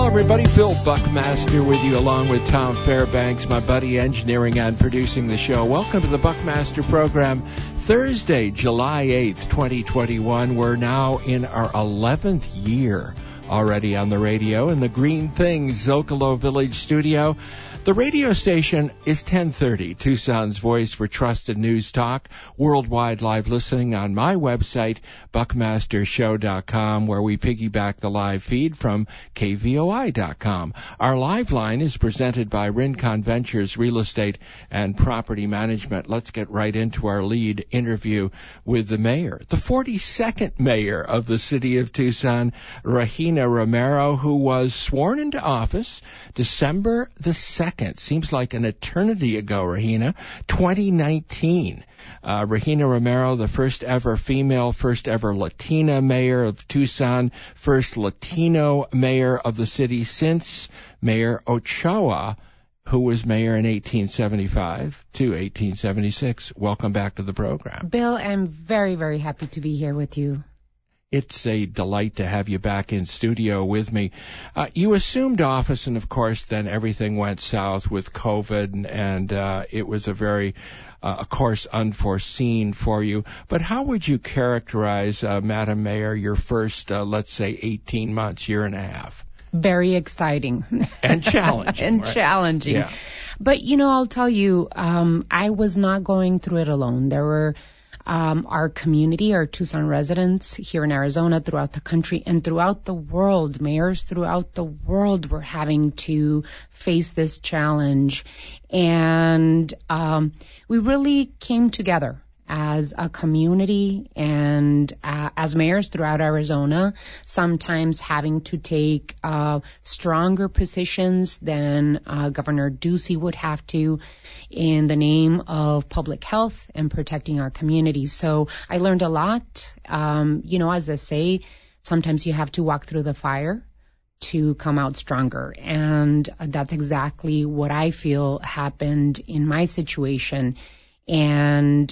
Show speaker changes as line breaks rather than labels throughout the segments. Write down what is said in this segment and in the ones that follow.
everybody. Bill Buckmaster with you, along with Tom Fairbanks, my buddy engineering and producing the show. Welcome to the Buckmaster program. Thursday, July 8th, 2021. We're now in our 11th year already on the radio in the Green Things Zocalo Village studio. The radio station is 1030, Tucson's voice for trusted news talk, worldwide live listening on my website, buckmastershow.com, where we piggyback the live feed from kvoi.com. Our live line is presented by Rincon Ventures Real Estate and Property Management. Let's get right into our lead interview with the mayor, the 42nd mayor of the city of Tucson, Regina Romero, who was sworn into office December the 2nd. Seems like an eternity ago, Regina. 2019. Regina Romero, the first ever female, first ever Latina mayor of Tucson, first Latino mayor of the city since Mayor Ochoa, who was mayor in 1875 to 1876. Welcome back to the program.
Bill, I'm very, very happy to be here with you.
It's a delight to have you back in studio with me. You assumed office, and of course, then everything went south with COVID, and it was a very, of course, unforeseen for you. But how would you characterize, Madam Mayor, your first, let's say, 18 months, year and a half?
Very exciting.
And challenging.
And
right?
challenging.
Yeah.
But, I'll tell you, I was not going through it alone. There were our community, our Tucson residents here in Arizona, throughout the country, and throughout the world. Mayors throughout the world were having to face this challenge. And we really came together as a community and as mayors throughout Arizona, sometimes having to take stronger positions than Governor Ducey would have to in the name of public health and protecting our community. So I learned a lot. As they say, sometimes you have to walk through the fire to come out stronger. And that's exactly what I feel happened in my situation. And,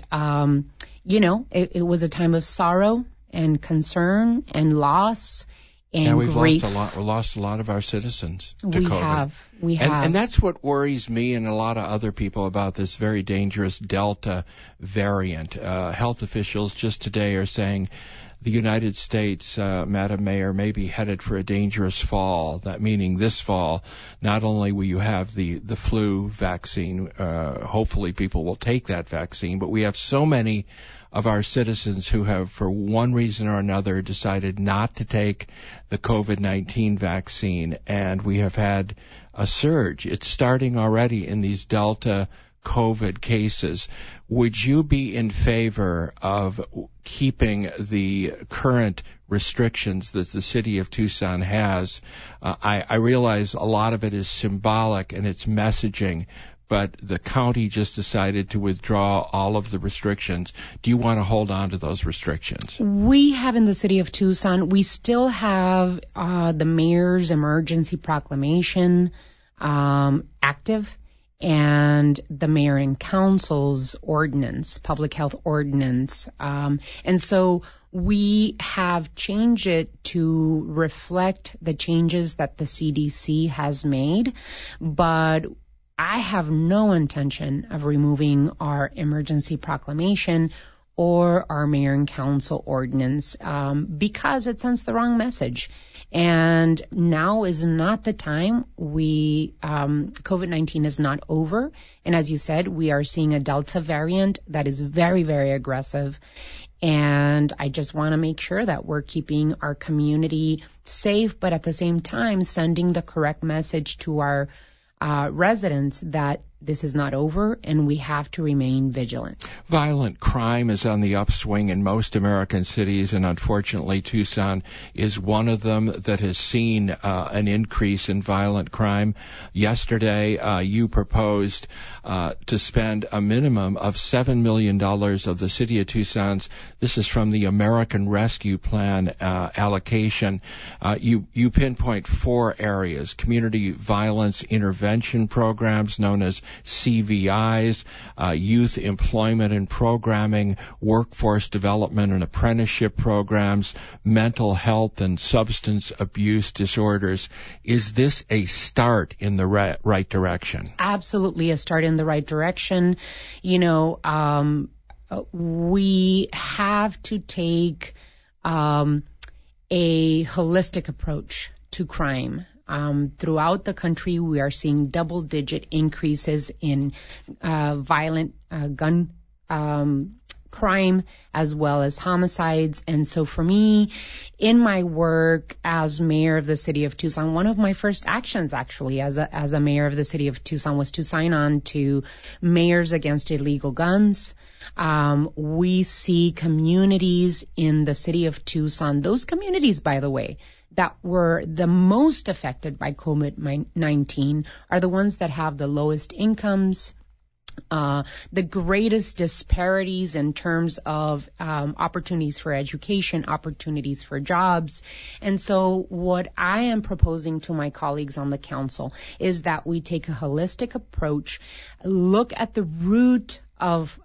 it was a time of sorrow and concern and loss and grief.
We lost a lot of our citizens to COVID.
We have.
And that's what worries me and a lot of other people about this very dangerous Delta variant. Health officials just today are saying the United States, Madam Mayor, may be headed for a dangerous fall. That meaning this fall, not only will you have the flu vaccine, hopefully people will take that vaccine, but we have so many of our citizens who have, for one reason or another, decided not to take the COVID-19 vaccine, and we have had a surge. It's starting already in these Delta COVID cases. Would you be in favor of keeping the current restrictions that the city of Tucson has? I realize a lot of it is symbolic and it's messaging, but the county just decided to withdraw all of the restrictions. Do you want to hold on to those restrictions?
We have in the city of Tucson, we still have the mayor's emergency proclamation active, and the mayor and council's ordinance, public health ordinance. And so we have changed it to reflect the changes that the CDC has made, but I have no intention of removing our emergency proclamation or our mayor and council ordinance because it sends the wrong message. And now is not the time. COVID-19 is not over. And as you said, we are seeing a Delta variant that is very, very aggressive. And I just want to make sure that we're keeping our community safe, but at the same time, sending the correct message to our residents that this is not over and we have to remain vigilant.
Violent crime is on the upswing in most American cities, and unfortunately Tucson is one of them that has seen an increase in violent crime. Yesterday, you proposed to spend a minimum of $7 million of the city of Tucson's, this is from the American Rescue Plan allocation. You pinpoint 4 areas: community violence intervention programs known as CVIs, youth employment and programming, workforce development and apprenticeship programs, mental health and substance abuse disorders. Is this a start in the right direction?
Absolutely a start in the right direction. You know, we have to take a holistic approach to crime. Throughout the country, we are seeing double-digit increases in violent gun crime as well as homicides. And so for me, in my work as mayor of the city of Tucson, one of my first actions actually as a mayor of the city of Tucson was to sign on to Mayors Against Illegal Guns. We see communities in the city of Tucson, those communities, by the way, that were the most affected by COVID-19 are the ones that have the lowest incomes, the greatest disparities in terms of opportunities for education, opportunities for jobs. And so what I am proposing to my colleagues on the council is that we take a holistic approach, look at the root of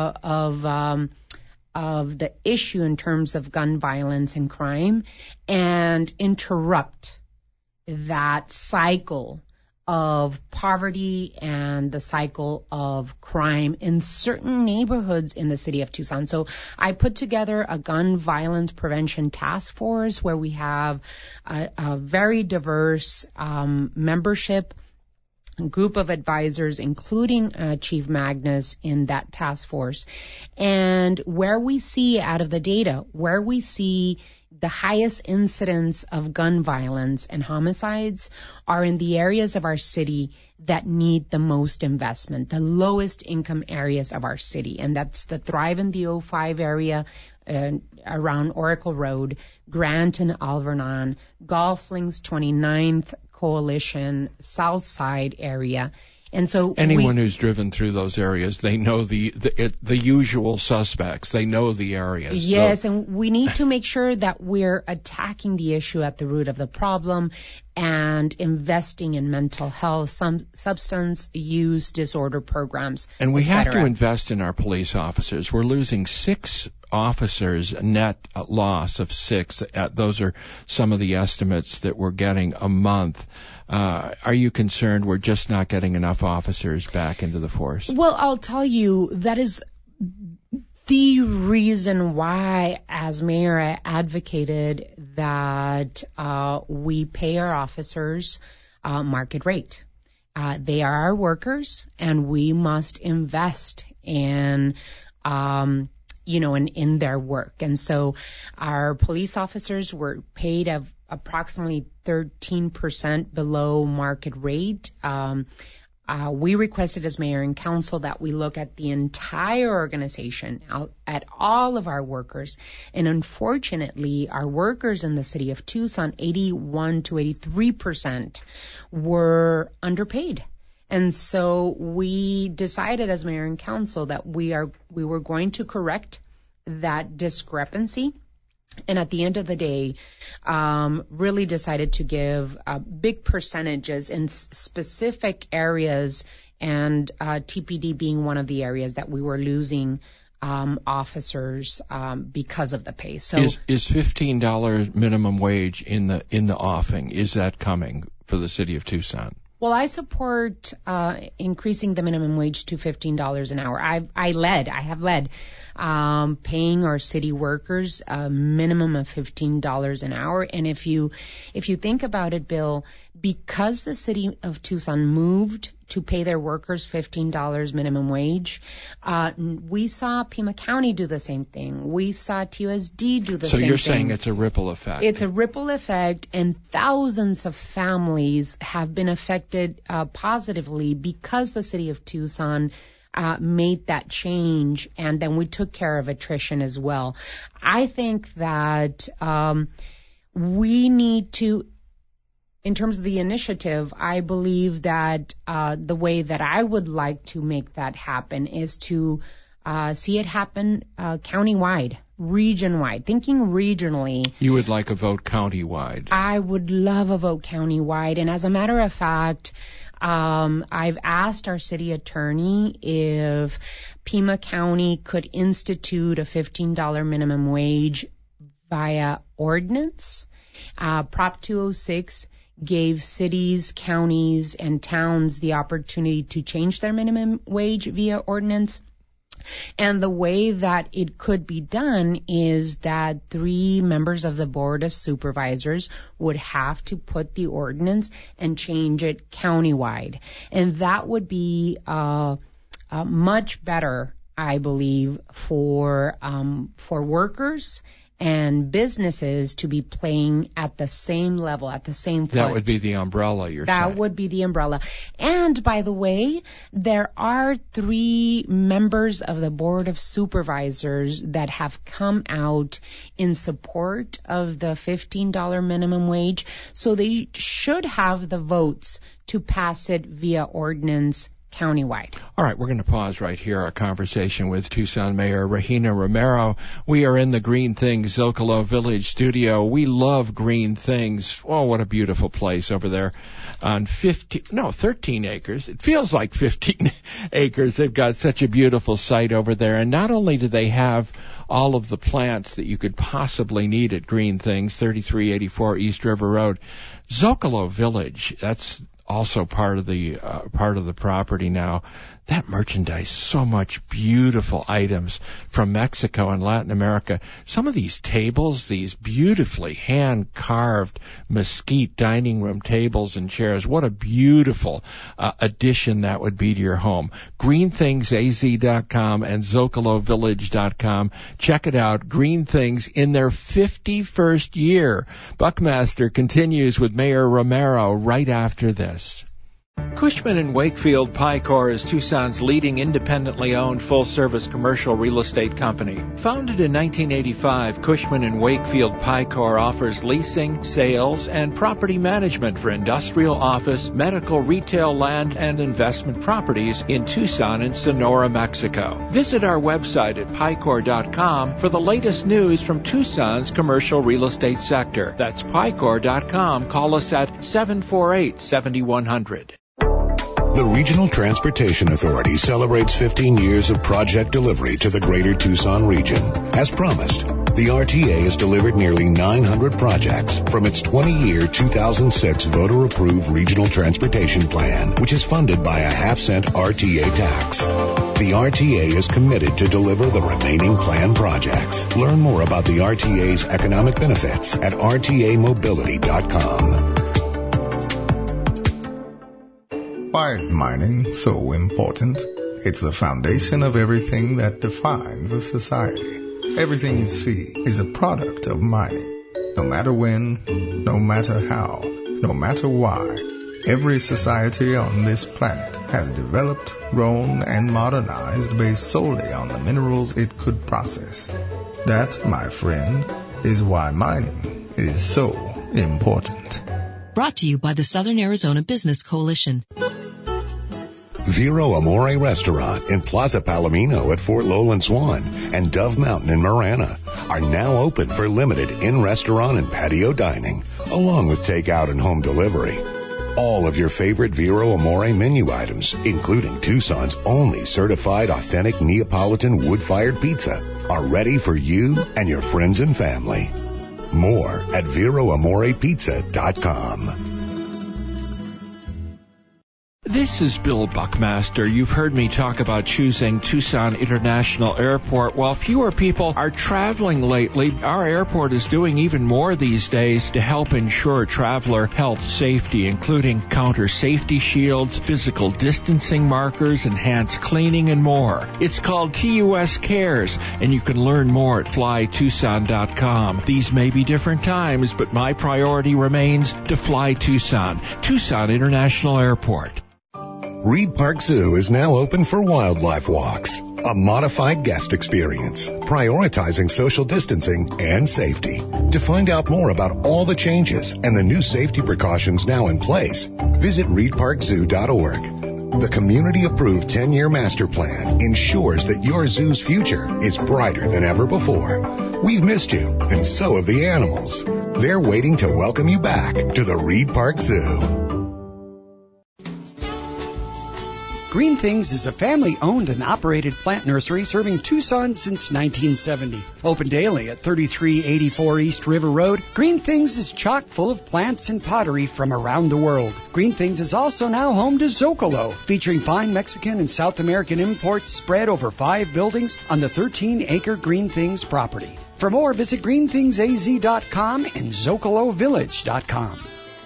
the issue in terms of gun violence and crime and interrupt that cycle of poverty and the cycle of crime in certain neighborhoods in the city of Tucson. So I put together a gun violence prevention task force where we have a very diverse membership group of advisors, including Chief Magnus in that task force. And where we see out of the data, where we see the highest incidence of gun violence and homicides are in the areas of our city that need the most investment, the lowest income areas of our city. And that's the Thrive in the O5 area around Oracle Road, Grant and Alvernon, Golf Links 29th Coalition, South Side area. And so
anyone who's driven through those areas, they know the usual suspects. They know the areas.
Yes, and we need to make sure that we're attacking the issue at the root of the problem and investing in mental health, substance use disorder programs.
And we have to invest in our police officers. We're losing 6 officers, net loss of 6. Those are some of the estimates that we're getting a month. Are you concerned we're just not getting enough officers back into the force?
Well, I'll tell you, that is the reason why, as mayor, I advocated that we pay our officers market rate. They are our workers, and we must invest in in their work. And so our police officers were paid of approximately 13% below market rate. We requested as mayor and council that we look at the entire organization, at all of our workers. And unfortunately, our workers in the city of Tucson, 81 to 83% were underpaid. And so we decided as mayor and council that we were going to correct that discrepancy. And at the end of the day, really decided to give big percentages in specific areas, and TPD being one of the areas that we were losing officers because of the pay. So
is $15 minimum wage in the offing? Is that coming for the city of Tucson?
Well, I support increasing the minimum wage to $15 an hour. I have led paying our city workers a minimum of $15 an hour. And if you think about it, Bill, because the city of Tucson moved to pay their workers $15 minimum wage, we saw Pima County do the same thing. We saw TUSD do the same thing.
So you're saying it's a ripple effect.
It's a ripple effect, and thousands of families have been affected positively because the city of Tucson made that change, and then we took care of attrition as well. I think that we need to, in terms of the initiative, I believe that the way that I would like to make that happen is to see it happen countywide. region-wide, thinking regionally.
You would like a vote county-wide.
I would love a vote county-wide. And as a matter of fact, I've asked our city attorney if Pima County could institute a $15 minimum wage via ordinance. Prop 206 gave cities, counties, and towns the opportunity to change their minimum wage via ordinance. And the way that it could be done is that 3 members of the Board of Supervisors would have to put the ordinance and change it countywide. And that would be much better, I believe, for workers and businesses to be playing at the same level, at the same foot.
That would be the umbrella, you're saying.
That would be the umbrella. And by the way, there are 3 members of the Board of Supervisors that have come out in support of the $15 minimum wage. So they should have the votes to pass it via ordinance countywide.
All right, we're going to pause right here. Our conversation with Tucson Mayor Regina Romero. We are in the Green Things Zocalo Village studio. We love Green Things. Oh, what a beautiful place over there on 13 acres. It feels like 15 acres. They've got such a beautiful site over there. And not only do they have all of the plants that you could possibly need at Green Things, 3384 East River Road, Zocalo Village, that's also part of the property now. That merchandise, so much beautiful items from Mexico and Latin America. Some of these tables, these beautifully hand-carved mesquite dining room tables and chairs, what a beautiful addition that would be to your home. GreenThingsAZ.com and ZocaloVillage.com. Check it out. Green Things in their 51st year. Buckmaster continues with Mayor Romero right after this. Cushman & Wakefield Picor is Tucson's leading independently owned full-service commercial real estate company. Founded in 1985, Cushman & Wakefield Picor offers leasing, sales, and property management for industrial, office, medical, retail, land, and investment properties in Tucson and Sonora, Mexico. Visit our website at Picor.com for the latest news from Tucson's commercial real estate sector. That's Picor.com. Call us at 748-7100.
The Regional Transportation Authority celebrates 15 years of project delivery to the greater Tucson region. As promised, the RTA has delivered nearly 900 projects from its 20-year 2006 voter-approved Regional Transportation Plan, which is funded by a half-cent RTA tax. The RTA is committed to deliver the remaining planned projects. Learn more about the RTA's economic benefits at rtamobility.com.
Why is mining so important? It's the foundation of everything that defines a society. Everything you see is a product of mining. No matter when, no matter how, no matter why, every society on this planet has developed, grown, and modernized based solely on the minerals it could process. That, my friend, is why mining is so important.
Brought to you by the Southern Arizona Business Coalition.
Vero Amore Restaurant in Plaza Palomino at Fort Lowland Swan and Dove Mountain in Marana are now open for limited in-restaurant and patio dining, along with takeout and home delivery. All of your favorite Vero Amore menu items, including Tucson's only certified authentic Neapolitan wood-fired pizza, are ready for you and your friends and family. More at VeroAmorePizza.com.
This is Bill Buckmaster. You've heard me talk about choosing Tucson International Airport. While fewer people are traveling lately, our airport is doing even more these days to help ensure traveler health safety, including counter safety shields, physical distancing markers, enhanced cleaning, and more. It's called TUS Cares, and you can learn more at flytucson.com. These may be different times, but my priority remains to fly Tucson. Tucson International Airport.
Reed Park Zoo is now open for wildlife walks, a modified guest experience, prioritizing social distancing and safety. To find out more about all the changes and the new safety precautions now in place, visit reedparkzoo.org. The community-approved 10-year master plan ensures that your zoo's future is brighter than ever before. We've missed you, and so have the animals. They're waiting to welcome you back to the Reed Park Zoo.
Green Things is a family-owned and operated plant nursery serving Tucson since 1970. Open daily at 3384 East River Road, Green Things is chock full of plants and pottery from around the world. Green Things is also now home to Zocalo, featuring fine Mexican and South American imports spread over 5 buildings on the 13-acre Green Things property. For more, visit greenthingsaz.com and zocalovillage.com.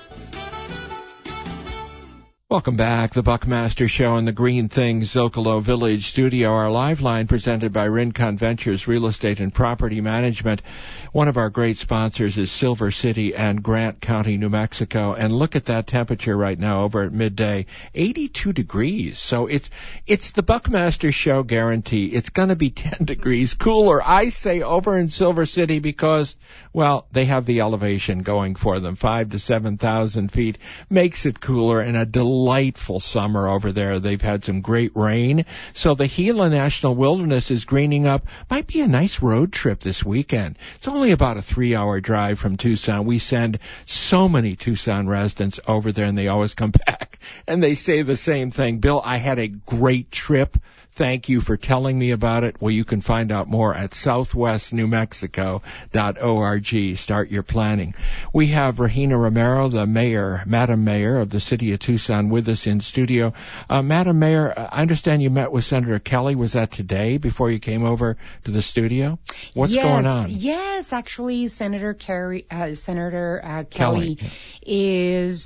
Welcome back. The Buckmaster Show in the Green Things Zocalo Village studio. Our live line presented by Rincon Ventures Real Estate and Property Management. One of our great sponsors is Silver City and Grant County, New Mexico. And look at that temperature right now over at midday, 82 degrees. So it's the Buckmaster Show guarantee. It's going to be 10 degrees cooler, I say, over in Silver City because, well, they have the elevation going for them. 5,000 to 7,000 feet makes it cooler, and a delightful summer over there. They've had some great rain. So the Gila National Wilderness is greening up. Might be a nice road trip this weekend. It's only about a 3-hour drive from Tucson. We send so many Tucson residents over there, and they always come back and they say the same thing. Bill, I had a great trip. Thank you for telling me about it. Well, you can find out more at southwestnewmexico.org. Start your planning. We have Regina Romero, the mayor, Madam Mayor of the city of Tucson, with us in studio. Madam Mayor, I understand you met with Senator Kelly. Was that today before you came over to the studio? What's going on?
Yes, actually, Senator Kelly is...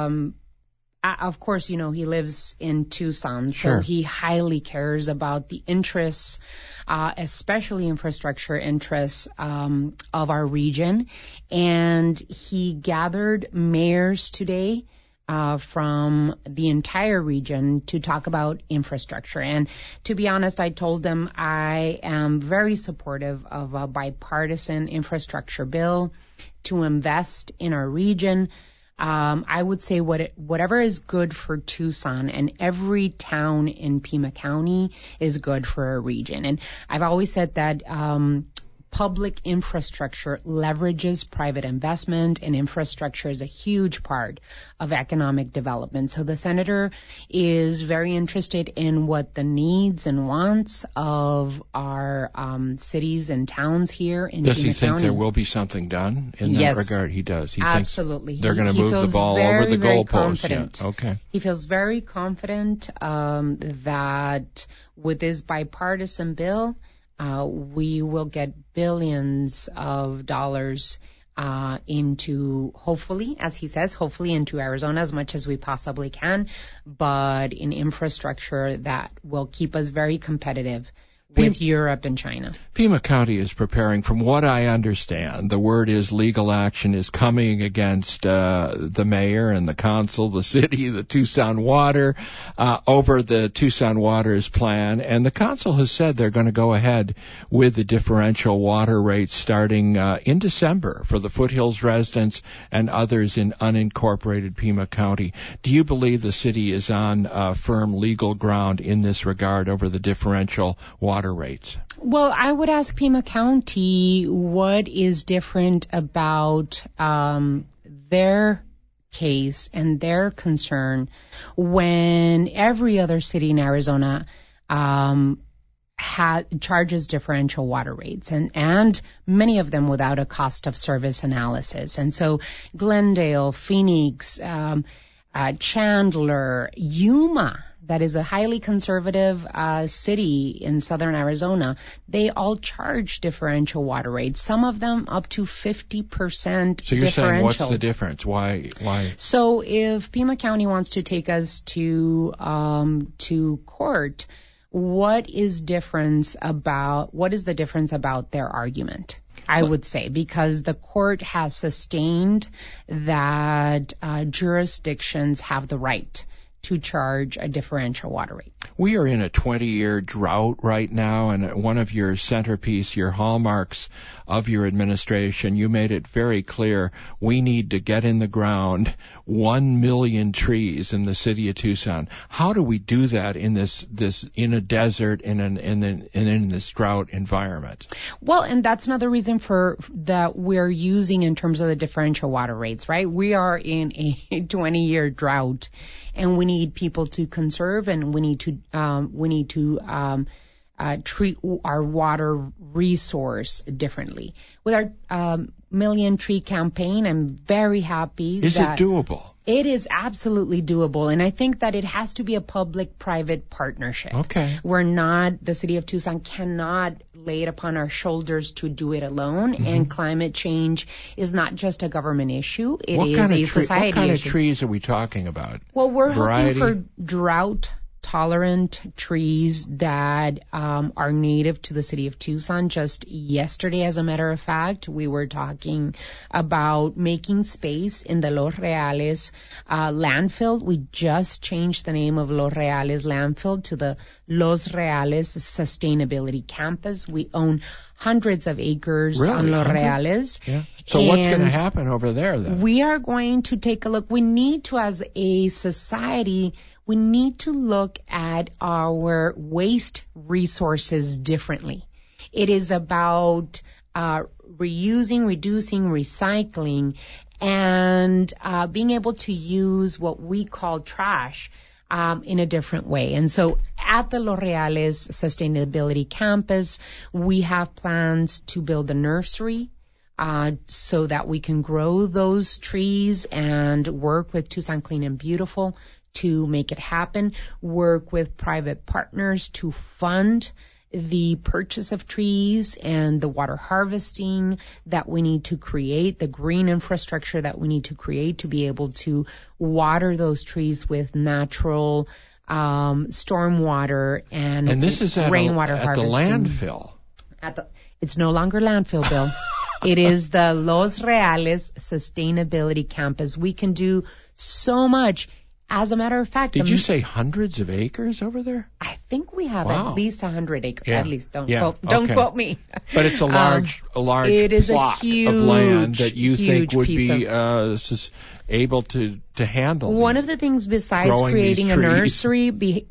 of course, you know, he lives in Tucson,
Sure.
So he highly cares about the interests, especially infrastructure interests of our region. And he gathered mayors today from the entire region to talk about infrastructure. And to be honest, I told them I am very supportive of a bipartisan infrastructure bill to invest in our region. I would say whatever is good for Tucson and every town in Pima County is good for our region. And I've always said that public infrastructure leverages private investment, and infrastructure is a huge part of economic development. So the senator is very interested in what the needs and wants of our cities and towns here in Pima County.
Does he think there will be something done in that regard? He does. He
absolutely.
Thinks they're going to move the ball over the goalpost. Yeah. Okay.
He feels very confident that with this bipartisan bill, we will get billions of dollars into, hopefully, as he says, hopefully into Arizona as much as we possibly can, but in infrastructure that will keep us very competitive with Europe and China.
Pima County is preparing, from what I understand, the word is legal action is coming against the mayor and the council, the city, the Tucson Water, over the Tucson Water's plan. And the council has said they're going to go ahead with the differential water rates starting in December for the Foothills residents and others in unincorporated Pima County. Do you believe the city is on firm legal ground in this regard over the differential water rates?
Well, I would ask Pima County what is different about their case and their concern when every other city in Arizona charges differential water rates, and many of them without a cost of service analysis. And so Glendale, Phoenix, Chandler, Yuma, that is a highly conservative city in southern Arizona, they all charge differential water rates, some of them up to 50%
So you're saying what's the difference? Why?
So if Pima County wants to take us to court, what is the difference about their argument? I would say, because the court has sustained that jurisdictions have the right to charge a differential water rate.
We are in a 20-year drought right now, and one of your centerpiece, your hallmarks of your administration, you made it very clear we need to get in the ground 1 million trees in the city of Tucson. How do we do that in this in a desert in this drought environment?
Well, and that's another reason for that we're using in terms of the differential water rates, right? We are in a 20-year drought, and we need people to conserve, and we need to treat our water resource differently. With our Million Tree campaign, I'm very happy.
Is it doable?
It is absolutely doable, and I think that it has to be a public-private partnership.
Okay.
The city of Tucson cannot lay it upon our shoulders to do it alone, and climate change is not just a government issue, it is a society issue.
What kind of trees are we talking about?
Well, we're hoping for drought-tolerant trees that are native to the city of Tucson. Just yesterday, as a matter of fact, we were talking about making space in the Los Reales landfill. We just changed the name of Los Reales landfill to the Los Reales Sustainability Campus. We own hundreds of acres on Los Reales.
Yeah. So what's going to happen over there then?
We are going to take a look. We need to, as a society, we need to look at our waste resources differently. It is about reusing, reducing, recycling, and being able to use what we call trash in a different way. And so at the Los Reales Sustainability Campus, we have plans to build a nursery so that we can grow those trees and work with Tucson Clean and Beautiful to make it happen, work with private partners to fund the purchase of trees and the water harvesting that we need to create, the green infrastructure that we need to create to be able to water those trees with natural stormwater and
this is
rainwater
harvesting.
At
the landfill.
It's no longer landfill, Bill. It is the Los Reales Sustainability Campus. We can do so much. As a matter of fact,
did you say hundreds of acres over there?
I think we have at least 100 acres.
Yeah.
At least, don't quote me.
But it's a large
it is
plot
a huge,
of land that you think would be able to handle.
One of the things besides creating a nursery,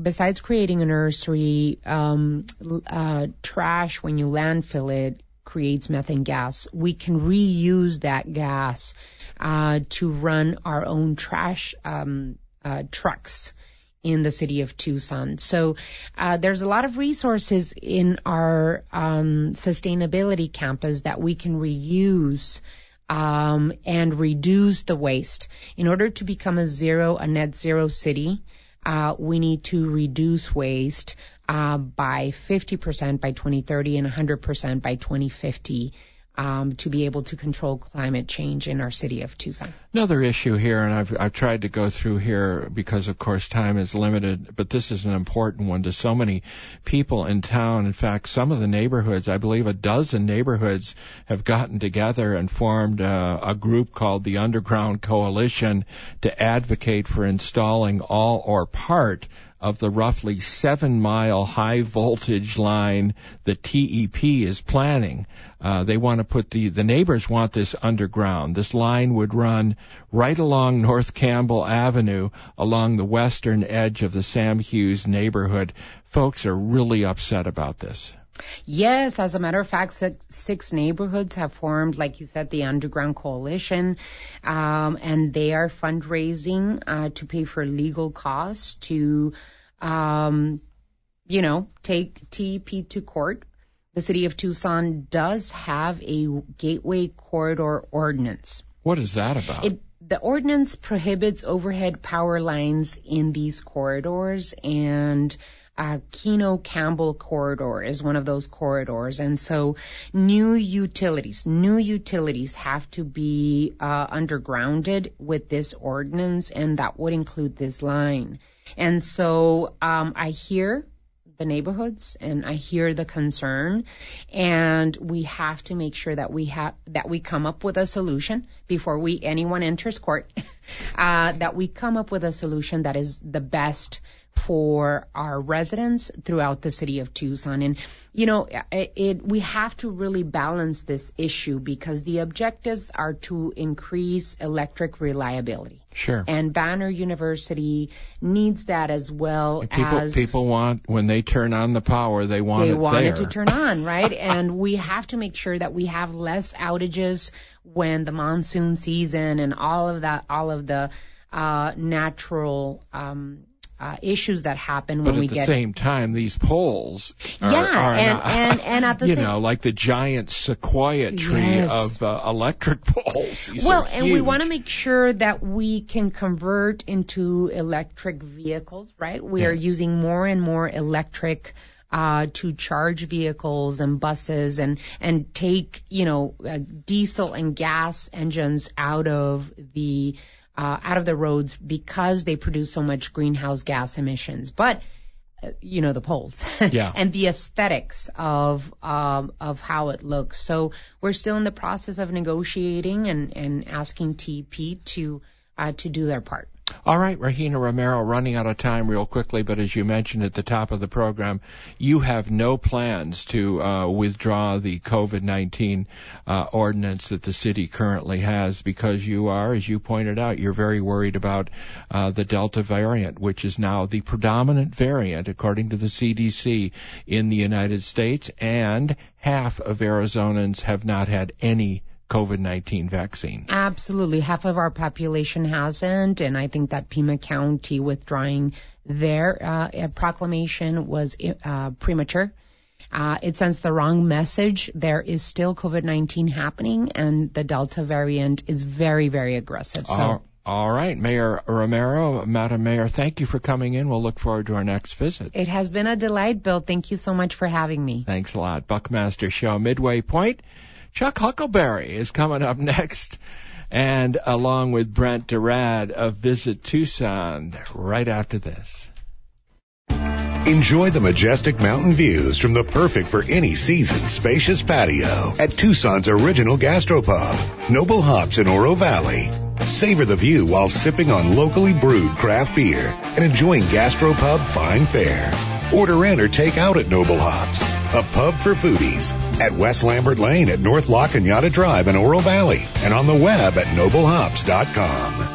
trash when you landfill it creates methane gas. We can reuse that gas to run our own trash trucks in the city of Tucson. So there's a lot of resources in our sustainability campus that we can reuse and reduce the waste. In order to become a net zero city, we need to reduce waste by 50% by 2030 and 100% by 2050. To be able to control climate change in our city of Tucson.
Another issue here, and I've tried to go through here because, of course, time is limited, but this is an important one to so many people in town. In fact, some of the neighborhoods, I believe a dozen neighborhoods, have gotten together and formed a group called the Underground Coalition to advocate for installing all or part of the roughly 7-mile high-voltage line that TEP is planning. They want to put the neighbors want this underground. This line would run right along North Campbell Avenue along the western edge of the Sam Hughes neighborhood. Folks are really upset about this.
Yes, as a matter of fact, 6 neighborhoods have formed, like you said, the Underground Coalition, and they are fundraising to pay for legal costs to, take TEP to court. The city of Tucson does have a Gateway Corridor Ordinance.
What is that about?
The ordinance prohibits overhead power lines in these corridors, and Keno Campbell corridor is one of those corridors. And so new utilities have to be undergrounded with this ordinance, and that would include this line. And so I hear the neighborhoods, and I hear the concern, and we have to make sure that we come up with a solution before anyone enters court, that we come up with a solution that is the best for our residents throughout the city of Tucson. And, we have to really balance this issue because the objectives are to increase electric reliability.
Sure.
And Banner University needs that as well.
People want, when they turn on the power, they want
it to turn on, right? And we have to make sure that we have less outages when the monsoon season and all of the natural issues that happen when we get. But at the same
time, these poles are
and at the same,
like the giant sequoia tree of electric poles.
And we want to make sure that we can convert into electric vehicles, right? We are using more and more electric to charge vehicles and buses and take, diesel and gas engines out of the roads because they produce so much greenhouse gas emissions. But, the poles and the aesthetics of how it looks. So we're still in the process of negotiating and asking TEP to do their part.
All right, Regina Romero, running out of time real quickly, but as you mentioned at the top of the program, you have no plans to withdraw the COVID-19 ordinance that the city currently has because you are, as you pointed out, you're very worried about the Delta variant, which is now the predominant variant, according to the CDC, in the United States, and half of Arizonans have not had any COVID-19 vaccine.
Absolutely. Half of our population hasn't, and I think that Pima County withdrawing their proclamation was premature. It sends the wrong message. There is still COVID-19 happening, and the Delta variant is very, very aggressive. So.
All right, Mayor Romero, Madam Mayor, thank you for coming in. We'll look forward to our next visit.
It has been a delight, Bill. Thank you so much for having me.
Thanks a lot. Buckmaster Show, Midway Point. Chuck Huckleberry is coming up next, and along with Brent Durad of Visit Tucson right after this.
Enjoy the majestic mountain views from the perfect for any season spacious patio at Tucson's original gastropub, Noble Hops in Oro Valley. Savor the view while sipping on locally brewed craft beer and enjoying gastropub fine fare. Order in or take out at Noble Hops, a pub for foodies, at West Lambert Lane at North La Cañada Drive in Oro Valley, and on the web at noblehops.com.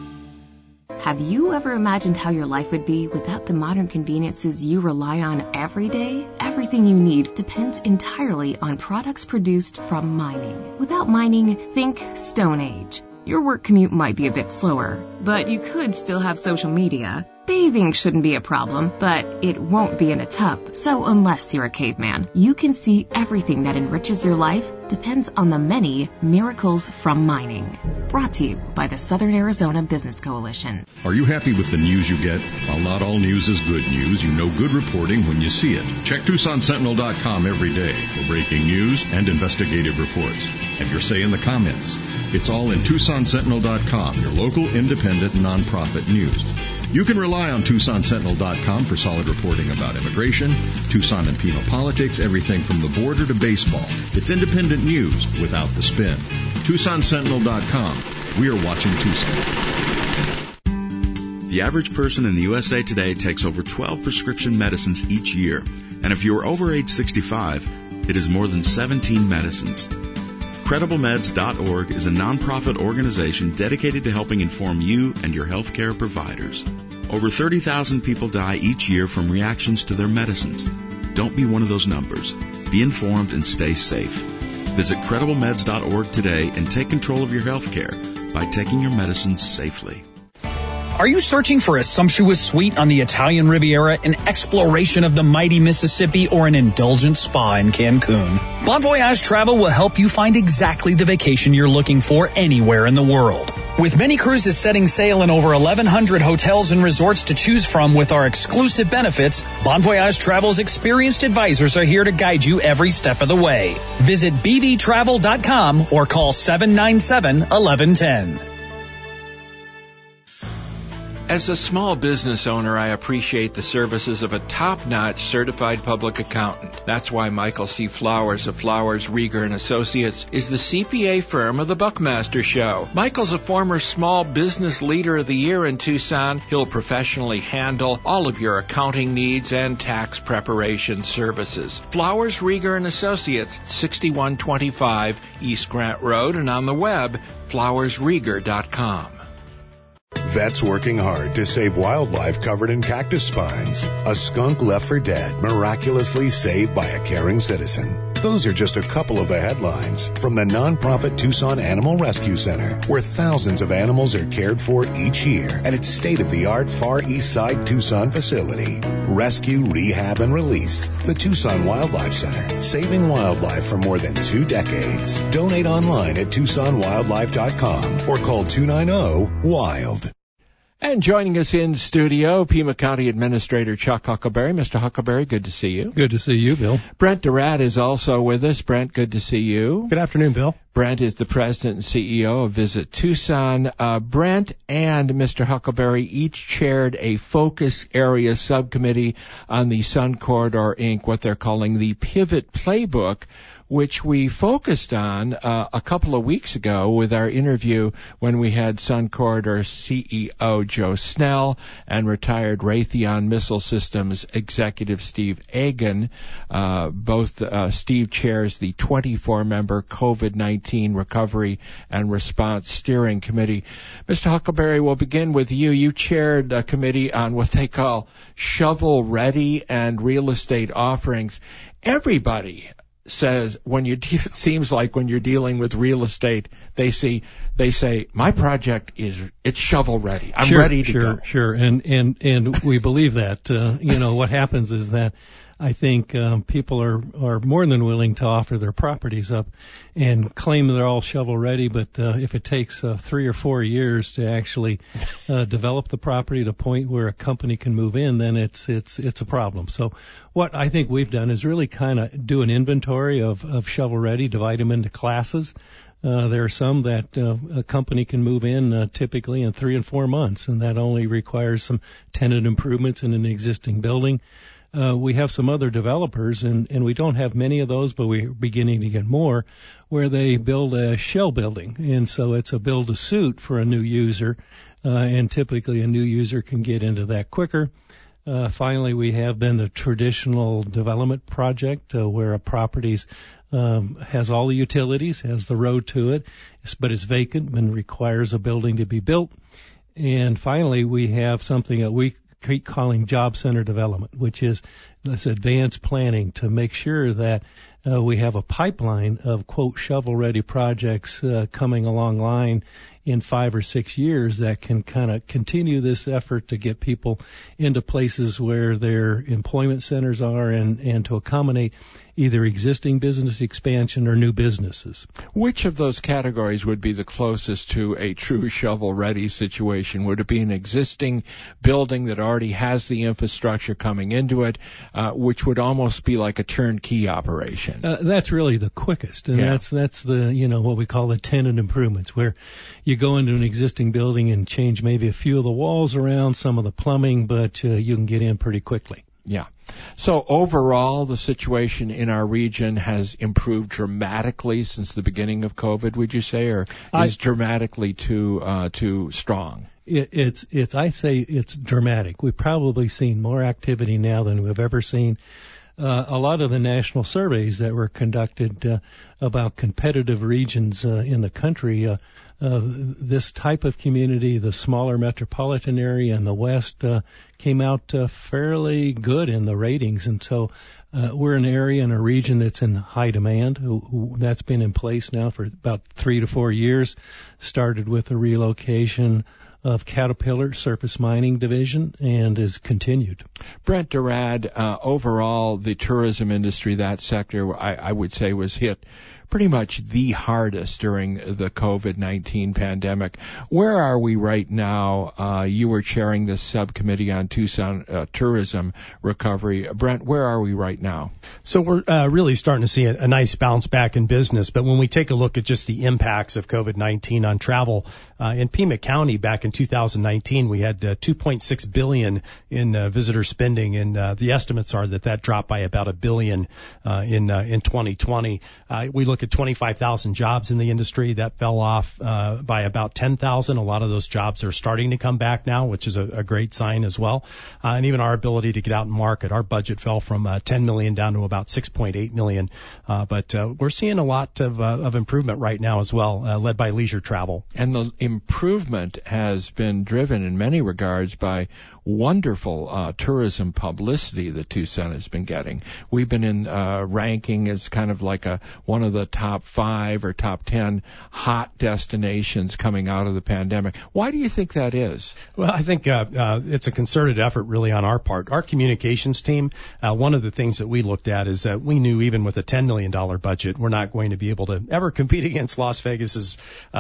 Have you ever imagined how your life would be without the modern conveniences you rely on every day? Everything you need depends entirely on products produced from mining. Without mining, think Stone Age. Your work commute might be a bit slower, but you could still have social media. Bathing shouldn't be a problem, but it won't be in a tub. So unless you're a caveman, you can see everything that enriches your life depends on the many miracles from mining. Brought to you by the Southern Arizona Business Coalition.
Are you happy with the news you get? While not all news is good news, you know good reporting when you see it. Check TucsonSentinel.com every day for breaking news and investigative reports. Have your say in the comments. It's all in TucsonSentinel.com, your local independent nonprofit news. You can rely on TucsonSentinel.com for solid reporting about immigration, Tucson and Pima politics, everything from the border to baseball. It's independent news without the spin. TucsonSentinel.com. We are watching Tucson.
The average person in the USA today takes over 12 prescription medicines each year. And if you're over age 65, it is more than 17 medicines. CredibleMeds.org is a nonprofit organization dedicated to helping inform you and your healthcare providers. Over 30,000 people die each year from reactions to their medicines. Don't be one of those numbers. Be informed and stay safe. Visit CredibleMeds.org today and take control of your healthcare by taking your medicines safely.
Are you searching for a sumptuous suite on the Italian Riviera, an exploration of the mighty Mississippi, or an indulgent spa in Cancun? Bon Voyage Travel will help you find exactly the vacation you're looking for anywhere in the world. With many cruises setting sail in over 1,100 hotels and resorts to choose from with our exclusive benefits, Bon Voyage Travel's experienced advisors are here to guide you every step of the way. Visit bvtravel.com or call 797-1110.
As a small business owner, I appreciate the services of a top-notch certified public accountant. That's why Michael C. Flowers of Flowers, Rieger & Associates is the CPA firm of the Buckmaster Show. Michael's a former Small Business Leader of the Year in Tucson. He'll professionally handle all of your accounting needs and tax preparation services. Flowers, Rieger & Associates, 6125 East Grant Road, and on the web, flowersrieger.com.
Vets working hard to save wildlife covered in cactus spines. A skunk left for dead, miraculously saved by a caring citizen. Those are just a couple of the headlines from the nonprofit Tucson Animal Rescue Center, where thousands of animals are cared for each year at its state-of-the-art Far East Side Tucson facility. Rescue, rehab, and release. The Tucson Wildlife Center, saving wildlife for more than 2 decades. Donate online at TucsonWildlife.com or call 290-WILD.
And joining us in studio, Pima County Administrator Chuck Huckleberry. Mr. Huckleberry, good to see you.
Good to see you, Bill.
Brent Durad is also with us. Brent, good to see you.
Good afternoon, Bill.
Brent is the president and CEO of Visit Tucson. Brent and Mr. Huckleberry each chaired a focus area subcommittee on the Sun Corridor, Inc., what they're calling the Pivot Playbook, which we focused on a couple of weeks ago with our interview when we had Sun Corridor CEO Joe Snell and retired Raytheon Missile Systems executive Steve Agan. Steve chairs the 24-member COVID-19 Recovery and Response Steering Committee. Mr. Huckleberry, we'll begin with you. You chaired a committee on what they call shovel-ready and real estate offerings. Everybody says it seems like when you're dealing with real estate, they say my project it's shovel ready. I'm ready to go.
Sure. And we believe that. What happens is that I think people are more than willing to offer their properties up and claim they're all shovel ready, but if it takes 3 or 4 years to actually develop the property to a point where a company can move in, then it's a problem. So what I think we've done is really kind of do an inventory of shovel ready, divide them into classes. There are some that a company can move in typically in 3 and 4 months, and that only requires some tenant improvements in an existing building. We have some other developers, and we don't have many of those, but we're beginning to get more, where they build a shell building. And so it's a build-to-suit for a new user, and typically a new user can get into that quicker. Finally, we have then the traditional development project where a property has all the utilities, has the road to it, but it's vacant and requires a building to be built. And finally, we have something that we keep calling job center development, which is this advanced planning to make sure that we have a pipeline of, quote, shovel-ready projects coming along line in 5 or 6 years that can kind of continue this effort to get people into places where their employment centers are and to accommodate either existing business expansion or new businesses.
Which of those categories would be the closest to a true shovel-ready situation? Would it be an existing building that already has the infrastructure coming into it, which would almost be like a turnkey operation?
That's really the quickest, and that's the what we call the tenant improvements, where you go into an existing building and change maybe a few of the walls around, some of the plumbing, but you can get in pretty quickly.
Yeah. So overall, the situation in our region has improved dramatically since the beginning of COVID, would you say, or is dramatically too strong?
I'd say it's dramatic. We've probably seen more activity now than we've ever seen. A lot of the national surveys that were conducted about competitive regions in the country, this type of community, the smaller metropolitan area in the West, came out fairly good in the ratings. And so we're an area and a region that's in high demand. That's been in place now for about 3 to 4 years. Started with the relocation of Caterpillar Surface Mining Division and is continued.
Brent Durad, overall, the tourism industry, that sector, I would say was hit pretty much the hardest during the COVID-19 pandemic. Where are we right now? You were chairing this subcommittee on Tucson tourism recovery. Brent, where are we right now?
So we're really starting to see a nice bounce back in business. But when we take a look at just the impacts of COVID-19 on travel, in Pima County back in 2019, we had $2.6 billion in visitor spending, and the estimates are that dropped by about $1 billion in 2020. We look at 25,000 jobs in the industry that fell off by about 10,000. A lot of those jobs are starting to come back now, which is a great sign as well. And even our ability to get out and market, our budget fell from $10 million down to about $6.8 million. But we're seeing a lot of improvement right now as well, led by leisure travel.
And the improvement has been driven in many regards by wonderful tourism publicity that Tucson has been getting. We've been in ranking as kind of like one of the top 5 or top 10 hot destinations coming out of the pandemic. Why do you think that is?
Well, I think it's a concerted effort really on our part. Our communications team, one of the things that we looked at is that we knew even with a $10 million budget, we're not going to be able to ever compete against Las Vegas's,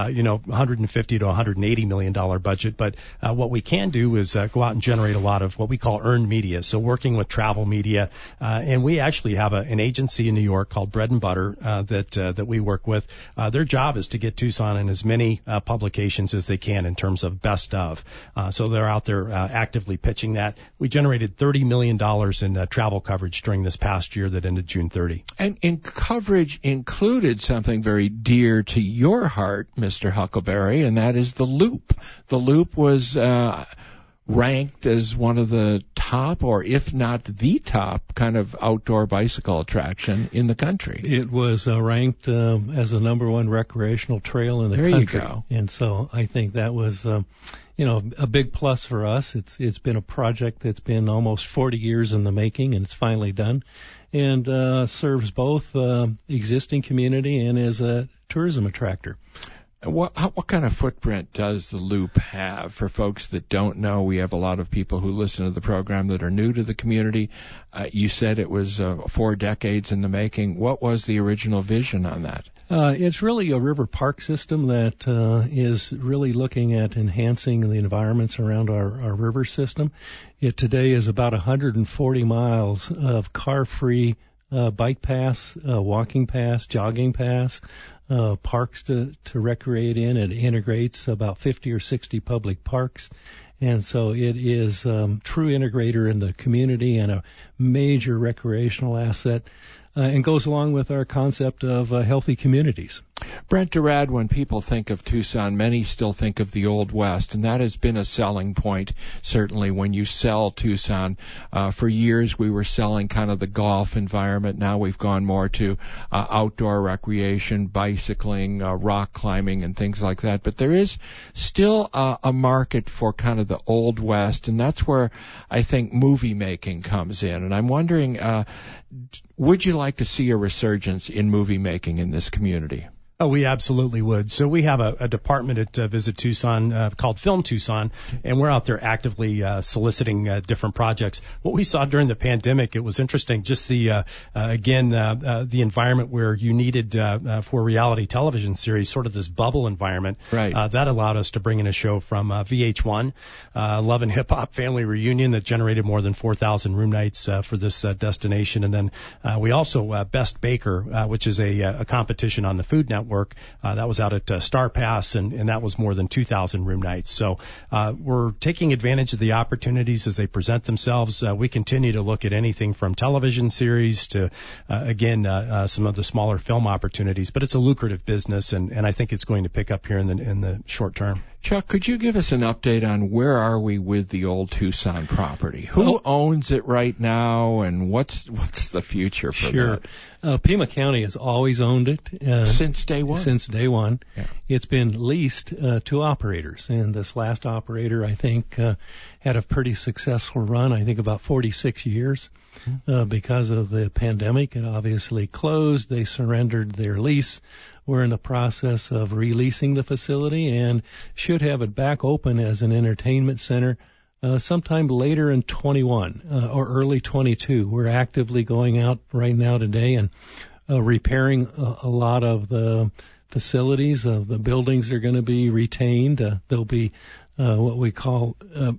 $150 to $180 million budget. But what we can do is go out and generate a lot of what we call earned media. So working with travel media, and we actually have an agency in New York called Bread and Butter that we work with. Their job is to get Tucson in as many publications as they can in terms of best of. So they're out there actively pitching that. We generated $30 million in travel coverage during this past year that ended June 30.
And in coverage included something very dear to your heart, Mr. Huckleberry, and that is the Loop. The Loop was ranked as one of the top, or if not the top, kind of outdoor bicycle attraction in the country.
It was ranked as the number 1 recreational trail in the country.
There you go.
And so I think that was, a big plus for us. It's been a project that's been almost 40 years in the making, and it's finally done, and serves both existing community and as a tourism attractor.
What kind of footprint does the Loop have? For folks that don't know, we have a lot of people who listen to the program that are new to the community. You said it was 4 decades in the making. What was the original vision on that?
It's really a river park system that is really looking at enhancing the environments around our river system. It today is about 140 miles of car-free bike paths, walking paths, jogging paths, parks to recreate in. It integrates about 50 or 60 public parks. And so it is true integrator in the community and a major recreational asset, and goes along with our concept of healthy communities.
Brent Durad, when people think of Tucson, many still think of the Old West, and that has been a selling point, certainly, when you sell Tucson. For years, we were selling kind of the golf environment. Now we've gone more to outdoor recreation, bicycling, rock climbing, and things like that. But there is still a market for kind of the Old West, and that's where I think movie making comes in. And I'm wondering, would you like to see a resurgence in movie making in this community?
Oh, we absolutely would. So we have a department at Visit Tucson called Film Tucson, and we're out there actively soliciting different projects. What we saw during the pandemic, it was interesting, just the environment where you needed for reality television series, sort of this bubble environment.
Right.
That allowed us to bring in a show from VH1, Love and Hip Hop Family Reunion, that generated more than 4,000 room nights for this destination. And then we also Best Baker, which is a competition on the Food Network. That was out at Star Pass, and that was more than 2,000 room nights. So we're taking advantage of the opportunities as they present themselves. We continue to look at anything from television series to, some of the smaller film opportunities. But it's a lucrative business, and I think it's going to pick up here in the short term.
Chuck, could you give us an update on where are we with the old Tucson property? Who owns it right now, and what's the future for that?
Pima County has always owned it.
Since day one?
Since day one.
Yeah.
It's been leased to operators, and this last operator, I think, had a pretty successful run, I think about 46 years. Because of the pandemic, it obviously closed. They surrendered their lease. We're in the process of releasing the facility and should have it back open as an entertainment center sometime later in 21 or early 22. We're actively going out right now today and repairing a lot of the facilities. The buildings are going to be retained. They'll be what we call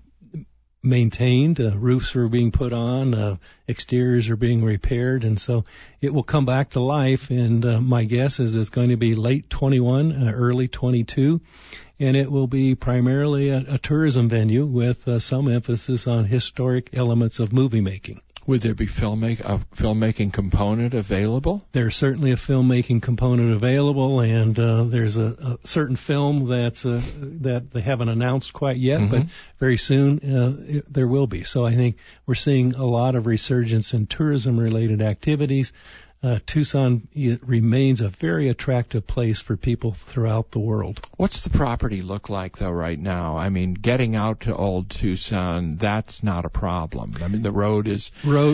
maintained. Roofs are being put on. Exteriors are being repaired. And so it will come back to life. And my guess is it's going to be late 21, early 22. And it will be primarily a tourism venue with some emphasis on historic elements of movie making.
Would there be a filmmaking component available?
There's certainly a filmmaking component available, and there's a certain film that they haven't announced quite yet, but very soon there will be. So I think we're seeing a lot of resurgence in tourism-related activities. Tucson remains a very attractive place for people throughout the world.
What's the property look like, though, right now? I mean, getting out to Old Tucson, that's not a problem. I mean, the road's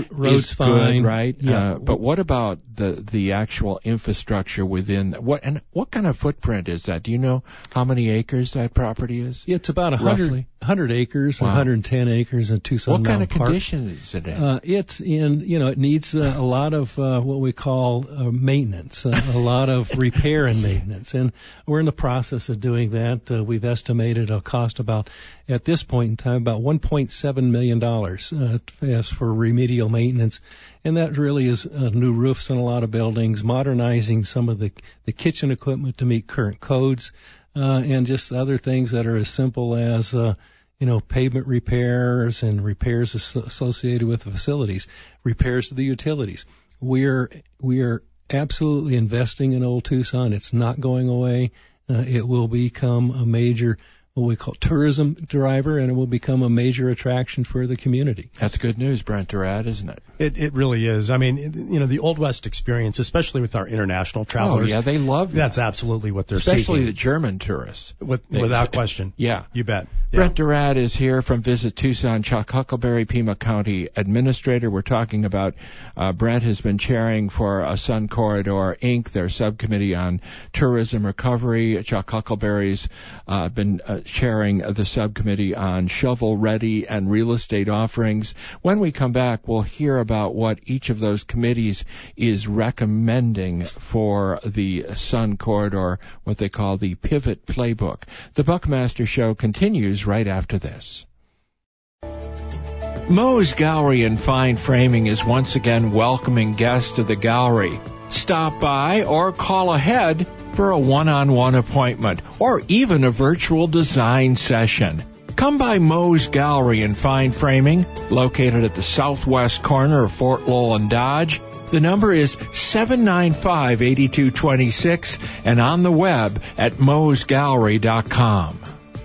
fine,
good, right?
Yeah.
But what about the actual infrastructure within? What kind of footprint is that? Do you know how many acres that property is?
It's about 100 acres, wow. 110 acres in Tucson.
What kind
of
condition is it in?
It's in, it needs a lot of what we call maintenance, a lot of repair and maintenance. And we're in the process of doing that. We've estimated a cost at this point in time, about $1.7 million as for remedial maintenance. And that really is new roofs in a lot of buildings, modernizing some of the kitchen equipment to meet current codes, and just other things that are as simple as pavement repairs and repairs associated with the facilities, repairs to the utilities. We are absolutely investing in Old Tucson. It's not going away. It will become a major, what we call tourism driver, and it will become a major attraction for the community.
That's good news, Brent Durrett, isn't it?
It really is. I mean, the Old West experience, especially with our international travelers.
Oh, yeah, they love that.
That's absolutely what they're
seeking.
Especially
the German tourists.
Without question.
Yeah.
You bet. Yeah.
Brent Durrett is here from Visit Tucson. Chuck Huckleberry, Pima County Administrator. We're talking about Brent has been chairing for Sun Corridor, Inc., their subcommittee on tourism recovery. Chuck Huckleberry's been chairing the subcommittee on shovel-ready and real estate offerings. When we come back, we'll hear about what each of those committees is recommending for the Sun Corridor, what they call the Pivot Playbook. The Buckmaster Show continues right after this. Moe's Gallery and Fine Framing is once again welcoming guests to the gallery. Stop by or call ahead for a one-on-one appointment or even a virtual design session. Come by Moe's Gallery and Fine Framing, located at the southwest corner of Fort Lowell and Dodge. The number is 795-8226 and on the web at moesgallery.com.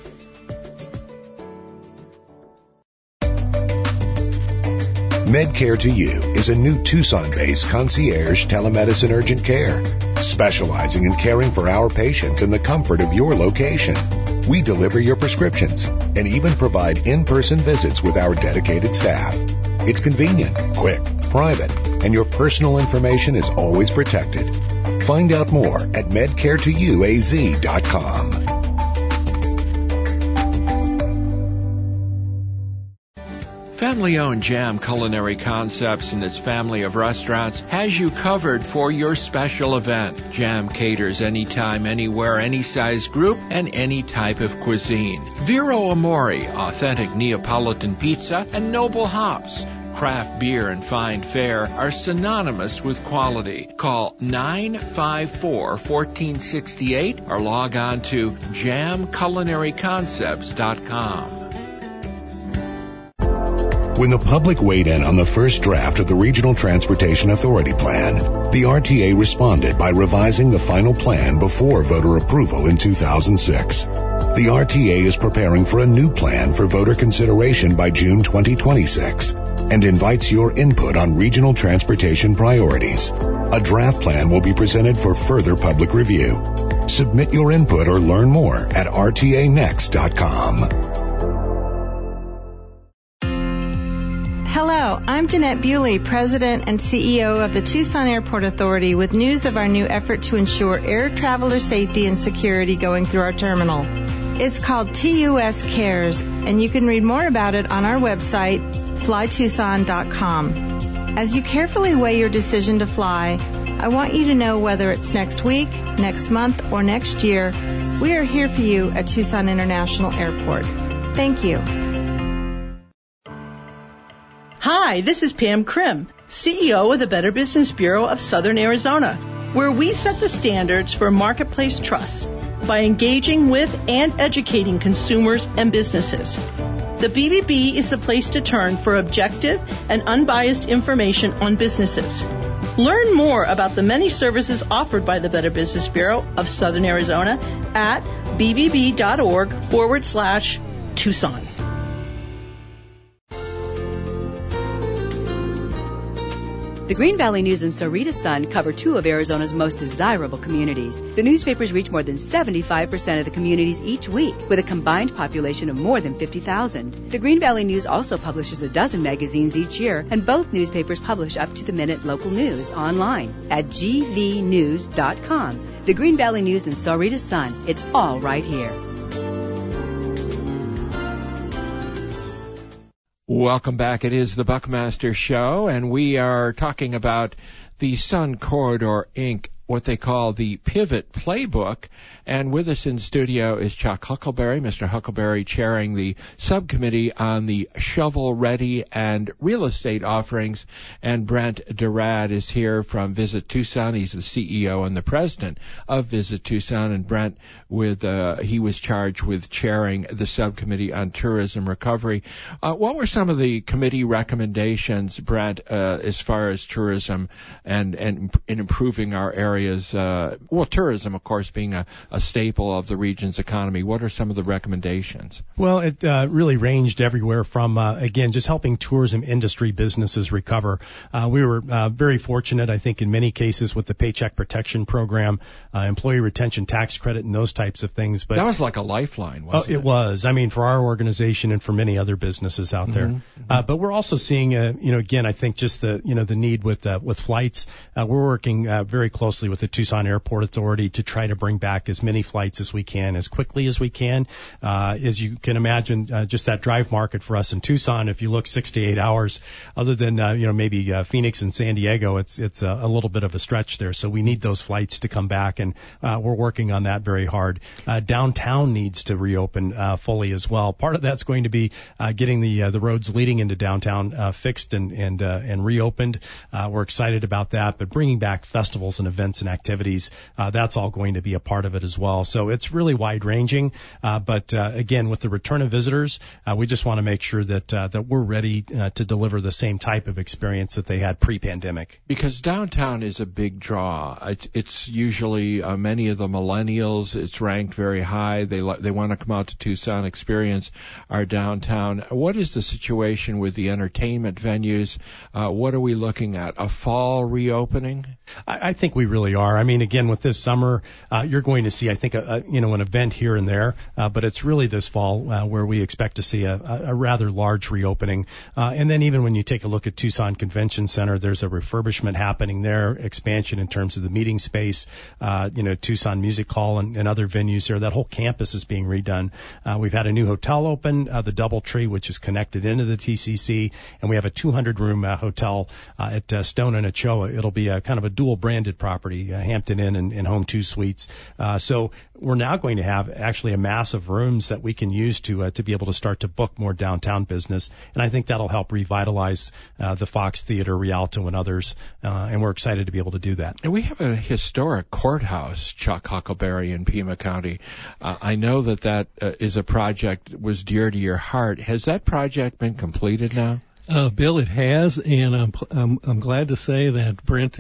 MedCare to You is a new Tucson-based concierge telemedicine urgent care, specializing in caring for our patients in the comfort of your location. We deliver your prescriptions and even provide in-person visits with our dedicated staff. It's convenient, quick, private, and your personal information is always protected. Find out more at medcaretouaz.com.
Family-owned Jam Culinary Concepts and its family of restaurants has you covered for your special event. Jam caters anytime, anywhere, any size group, and any type of cuisine. Vero Amore, authentic Neapolitan pizza, and Noble Hops. Craft beer and fine fare are synonymous with quality. Call 954-1468 or log on to jamculinaryconcepts.com.
When the public weighed in on the first draft of the Regional Transportation Authority Plan, the RTA responded by revising the final plan before voter approval in 2006. The RTA is preparing for a new plan for voter consideration by June 2026 and invites your input on regional transportation priorities. A draft plan will be presented for further public review. Submit your input or learn more at rtanext.com.
Hello, I'm Jeanette Bewley, President and CEO of the Tucson Airport Authority, with news of our new effort to ensure air traveler safety and security going through our terminal. It's called TUS Cares, and you can read more about it on our website, flytucson.com. As you carefully weigh your decision to fly, I want you to know whether it's next week, next month, or next year, we are here for you at Tucson International Airport. Thank you.
Hi, this is Pam Krim, CEO of the Better Business Bureau of Southern Arizona, where we set the standards for marketplace trust by engaging with and educating consumers and businesses. The BBB is the place to turn for objective and unbiased information on businesses. Learn more about the many services offered by the Better Business Bureau of Southern Arizona at bbb.org/Tucson.
The Green Valley News and Sarita Sun cover two of Arizona's most desirable communities. The newspapers reach more than 75% of the communities each week, with a combined population of more than 50,000. The Green Valley News also publishes a dozen magazines each year, and both newspapers publish up-to-the-minute local news online at gvnews.com. The Green Valley News and Sarita Sun. It's all right here.
Welcome back. It is the Buckmaster Show, and we are talking about the Sun Corridor, Inc., what they call the Pivot Playbook. And with us in studio is Chuck Huckleberry, Mr. Huckleberry, chairing the subcommittee on the shovel-ready and real estate offerings. And Brent Durad is here from Visit Tucson. He's the CEO and the president of Visit Tucson. And Brent, he was charged with chairing the subcommittee on tourism recovery. What were some of the committee recommendations, Brent, as far as tourism and in improving our areas? Tourism, of course, being a staple of the region's economy. What are some of the recommendations?
Well, it really ranged everywhere from, again, just helping tourism industry businesses recover. We were very fortunate, I think, in many cases with the Paycheck Protection Program, employee retention tax credit, and those types of things. But
that was like a lifeline, wasn't it?
It was. I mean, for our organization and for many other businesses out there. But we're also seeing, again, I think just the need with flights. We're working very closely with the Tucson Airport Authority to try to bring back as many flights as we can, as quickly as we can. As you can imagine, just that drive market for us in Tucson, if you look 6 to 8 hours, other than, maybe Phoenix and San Diego, it's a little bit of a stretch there. So we need those flights to come back, and we're working on that very hard. Downtown needs to reopen fully as well. Part of that's going to be getting the roads leading into downtown fixed and reopened. We're excited about that, but bringing back festivals and events and activities, that's all going to be a part of it as well. So it's really wide-ranging, but again, with the return of visitors, we just want to make sure that we're ready to deliver the same type of experience that they had pre-pandemic.
Because downtown is a big draw. It's usually many of the millennials. It's ranked very high. They want to come out to Tucson, experience our downtown. What is the situation with the entertainment venues? What are we looking at? A fall reopening?
I think we really are. I mean, again, with this summer, you're going to see, I think, an event here and there, but it's really this fall where we expect to see a rather large reopening. And then even when you take a look at Tucson Convention Center, there's a refurbishment happening there, expansion in terms of the meeting space, Tucson Music Hall and other venues there. That whole campus is being redone. We've had a new hotel open, the DoubleTree, which is connected into the TCC, and we have a 200-room hotel at Stone and Ochoa. It'll be a kind of a dual-branded property, Hampton Inn and Home 2 Suites. So we're now going to have actually a mass of rooms that we can use to be able to start to book more downtown business, and I think that'll help revitalize the Fox Theater, Rialto, and others, and we're excited to be able to do that.
And we have a historic courthouse, Chuck Huckleberry, in Pima County. I know that is a project that was dear to your heart. Has that project been completed now?
Bill, it has, and I'm glad to say that Brent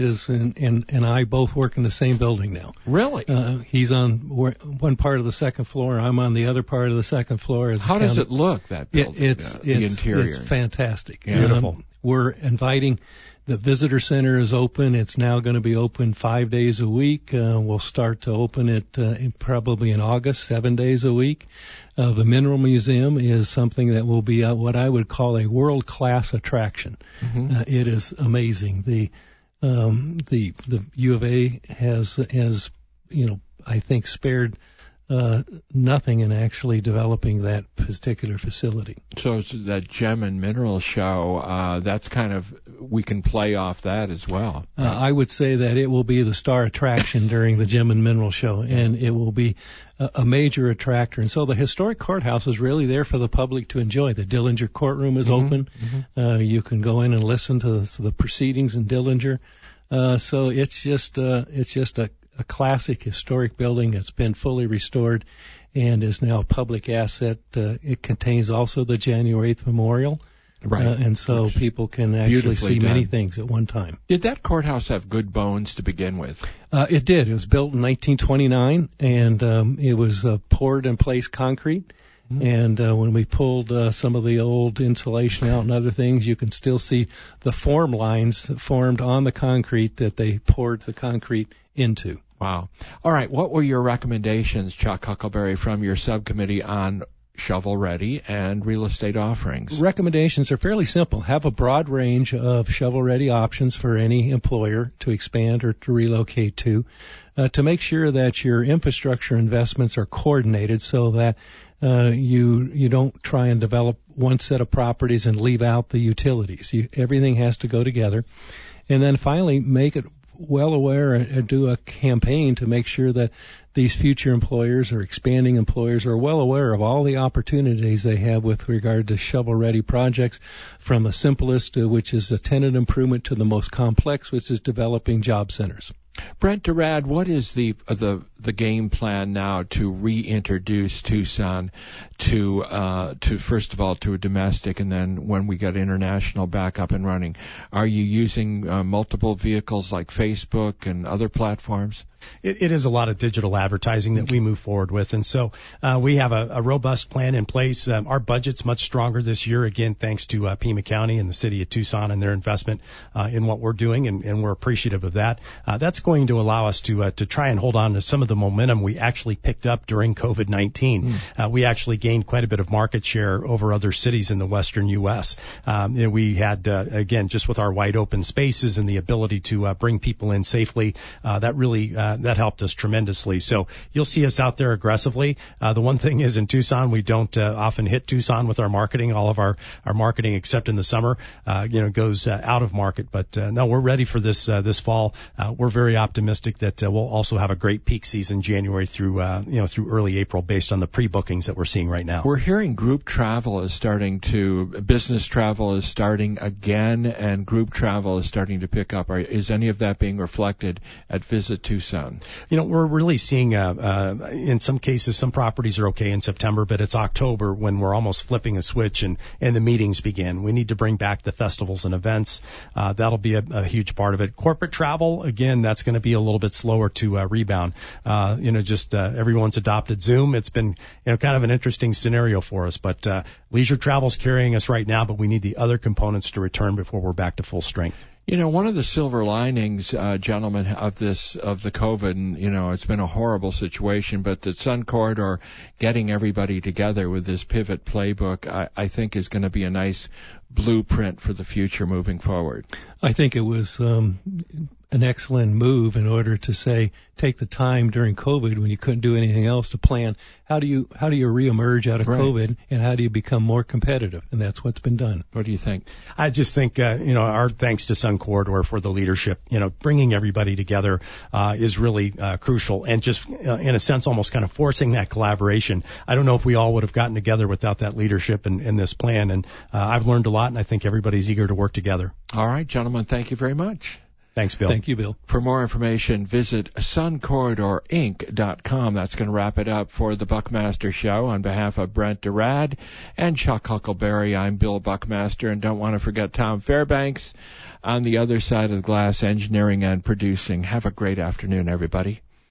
and I both work in the same building now.
Really?
He's on one part of the second floor. I'm on the other part of the second floor.
How does it look, that building? The interior.
It's fantastic.
Yeah. Beautiful.
We're inviting. The visitor center is open. It's now going to be open 5 days a week. We'll start to open it probably in August, 7 days a week. The Mineral Museum is something that will be what I would call a world-class attraction. Mm-hmm. It is amazing. The U of A has I think spared nothing in actually developing that particular facility.
So it's that Gem and Mineral show, that's kind of we can play off that as well.
I would say that it will be the star attraction during the Gem and Mineral Show, and it will be a major attractor. And so the historic courthouse is really there for the public to enjoy. The Dillinger courtroom is open. You can go in and listen to the proceedings in Dillinger. So it's just a classic historic building that's been fully restored and is now a public asset. It contains also the January 8th Memorial.
Right.
And so people can actually see many things at one time.
Did that courthouse have good bones to begin with?
It did. It was built in 1929, and it was poured in place concrete. And when we pulled some of the old insulation out and other things, you can still see the form lines formed on the concrete that they poured the concrete into.
Wow. All right. What were your recommendations, Chuck Huckleberry, from your subcommittee on shovel-ready and real estate offerings?
Recommendations are fairly simple. Have a broad range of shovel-ready options for any employer to expand or to relocate to make sure that your infrastructure investments are coordinated so that you don't try and develop one set of properties and leave out the utilities. Everything has to go together. And then finally, make it well aware and do a campaign to make sure that these future employers or expanding employers are well aware of all the opportunities they have with regard to shovel-ready projects, from the simplest, which is a tenant improvement, to the most complex, which is developing job centers.
Brent Durad, what is the game plan now to reintroduce Tucson to first of all to a domestic, and then when we get international back up and running? Are you using multiple vehicles like Facebook and other platforms?
It is a lot of digital advertising that we move forward with, and so we have a robust plan in place. Our budget's much stronger this year, again, thanks to Pima County and the city of Tucson and their investment in what we're doing, and we're appreciative of that. That's going to allow us to try and hold on to some of the momentum we actually picked up during COVID-19. We actually gained quite a bit of market share over other cities in the western U.S. We had, again, just with our wide open spaces and the ability to bring people in safely, that really that helped us tremendously. So you'll see us out there aggressively. The one thing is, in Tucson, we don't often hit Tucson with our marketing. All of our marketing, except in the summer, goes out of market. But no, we're ready for this fall. We're very optimistic that we'll also have a great peak season January through early April, based on the pre-bookings that we're seeing right now.
We're hearing business travel is starting again, and group travel is starting to pick up. Is any of that being reflected at Visit Tucson?
We're really seeing, in some cases, some properties are okay in September, but it's October when we're almost flipping a switch and the meetings begin. We need to bring back the festivals and events. That'll be a huge part of it. Corporate travel, again, that's going to be a little bit slower to rebound. Everyone's adopted Zoom. It's been, kind of an interesting scenario for us, but leisure travel's carrying us right now, but we need the other components to return before we're back to full strength.
One of the silver linings, gentlemen, of the COVID, and, it's been a horrible situation, but the Sun Corridor getting everybody together with this pivot playbook, I think is going to be a nice blueprint for the future moving forward.
I think it was an excellent move in order to take the time during COVID, when you couldn't do anything else, to plan how do you reemerge out of COVID, and how do you become more competitive, and that's what's been done.
What do you think?
I just think our thanks to Sun Corridor for the leadership. Bringing everybody together is really crucial, and just in a sense almost kind of forcing that collaboration. I don't know if we all would have gotten together without that leadership and this plan, and I've learned a lot, and I think everybody's eager to work together.
All right, gentlemen, thank you very much.
Thanks, Bill.
Thank you, Bill.
For more information, visit suncorridorinc.com. That's going to wrap it up for the Buckmaster Show. On behalf of Brent Durad and Chuck Huckleberry, I'm Bill Buckmaster, and don't want to forget Tom Fairbanks on the other side of the glass, engineering and producing. Have a great afternoon, everybody.